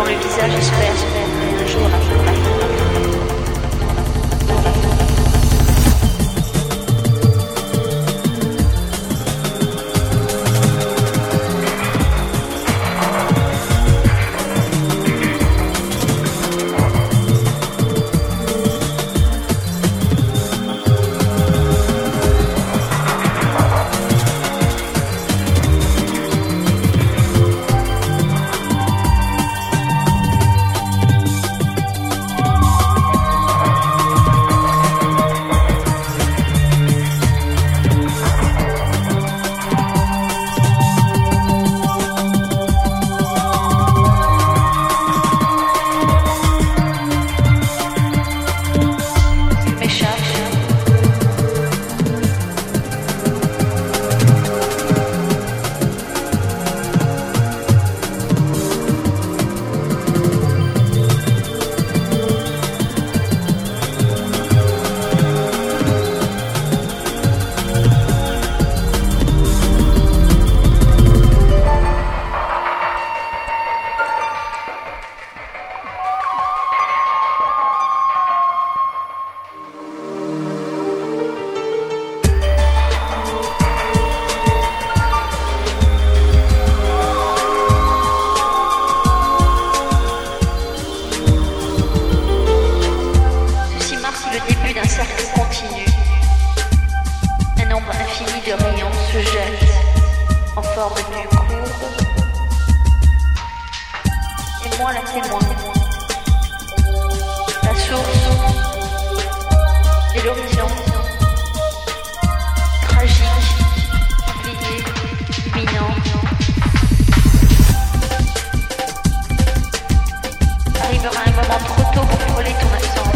dont le visage espère un jour apparaître. Le début d'un cercle continu. Un nombre infini de rayons se jette en forme d'une courbe. Et moi la témoin. La source et l'horizon. Tragique, oublié, imminent. Arrivera un moment trop tôt pour frôler ton absence.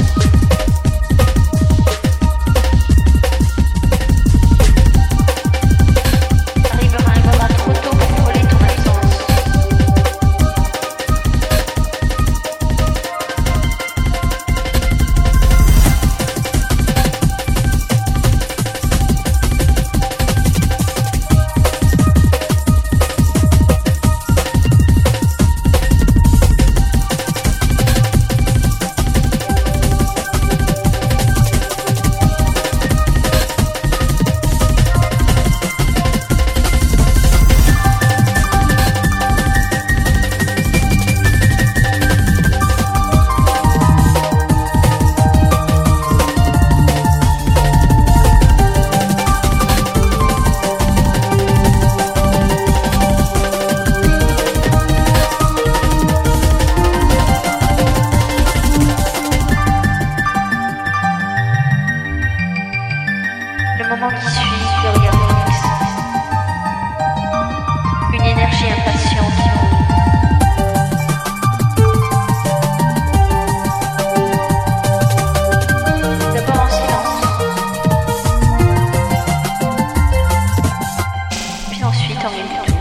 Le moment qui suit, le regard fixe. Une énergie impatiente qui monte. D'abord en silence, puis ensuite en même temps.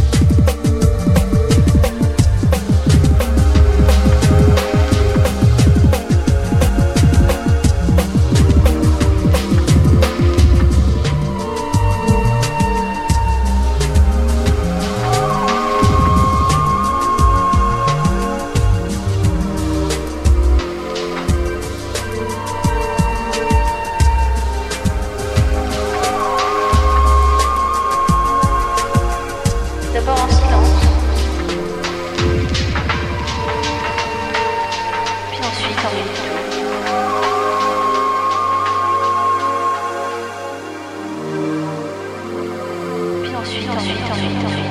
D'abord en silence, puis ensuite en même temps. Puis ensuite en même temps.